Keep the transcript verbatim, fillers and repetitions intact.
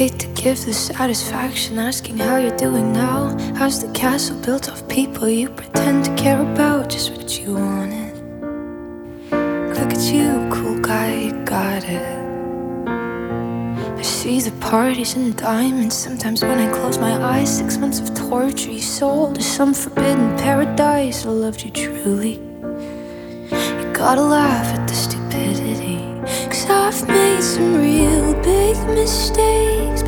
hate to give the satisfaction asking how you're doing now. How's the castle built of people you pretend to care about? Just what you wanted. Look at you, cool guy, you got it. I see the parties and diamonds. Sometimes when I close my eyes, six months of torture you sold to some forbidden paradise. I loved you truly. You gotta laugh at the stupidity, 'cause I've made some real big mistakes.